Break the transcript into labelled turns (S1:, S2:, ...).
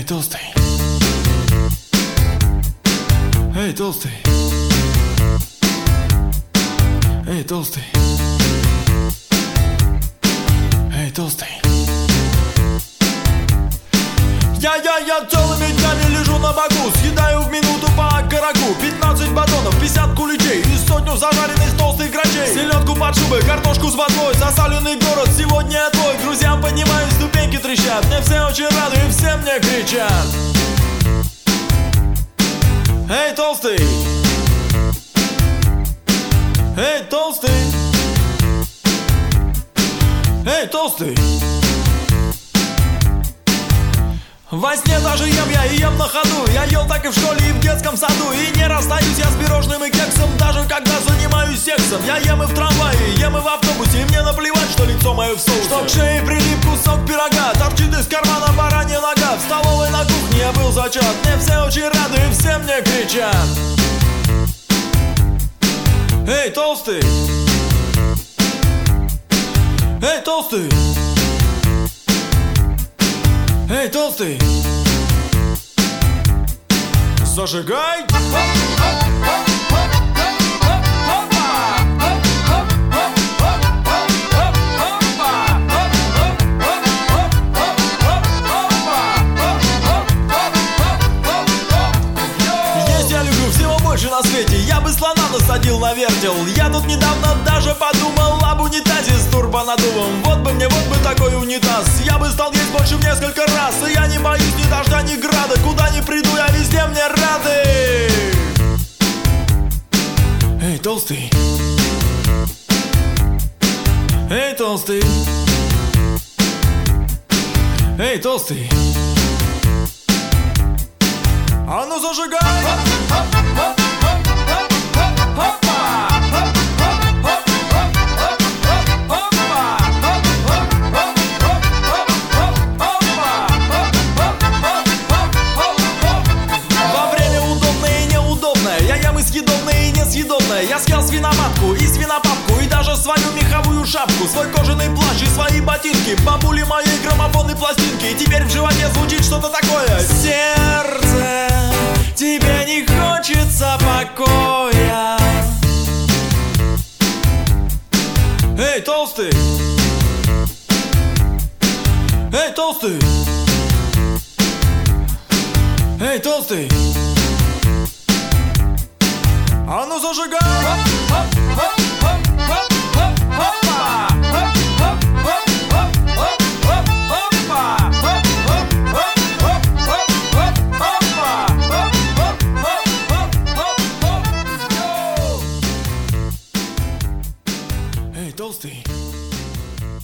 S1: толстый. Эй, толстый. Эй, толстый. Эй, толстый. Я целыми днями лежу на боку, съедаю в минуту по окороку 15 батонов, 50 куличей и 100 зажаренных толстых грачей. Селедку под шубой, картошку с водой, засаленный город сегодня твой. К друзьям поднимаюсь, ступеньки трещат, мне все очень рады и все мне кричат. Эй, толстый. Эй, толстый. Эй, толстый. Во сне даже ем я и ем на ходу. Я ел так и в школе, и в детском саду. И не расстаюсь я с пирожным и кексом, даже когда занимаюсь сексом. Я ем и в трамвае, ем и в автобусе. И мне наплевать, что лицо мое в соусе. Что к шее прилип кусок пирога, торчит из кармана баранья нога. В столовой на кухне я был зачат, мне все очень рады и все мне кричат. Эй, толстый. Эй, толстый. Эй, толстый. Зажигай. Есть я люблю всего больше на свете. Я бы слона насадил на вертел. Я тут недавно даже подумал об унитазе с турбонаддувом. Вот бы такой унитаз. Я бы стал есть больше в несколько раз. И я не боюсь ни дождя, ни града. Куда ни приду, я везде мне рады. Эй, толстый. Эй, толстый. Эй, толстый. А ну зажигай. Съедобное и несъедобное. Я съел свиноматку и свинопапку, и даже свою меховую шапку, свой кожаный плащ и свои ботинки, бабули моей граммофонной пластинки. И теперь в животе звучит что-то такое. Сердце, тебе не хочется покоя. Эй, толстый. Эй, толстый. Эй, толстый. А ну зажигай! Эй, толстый!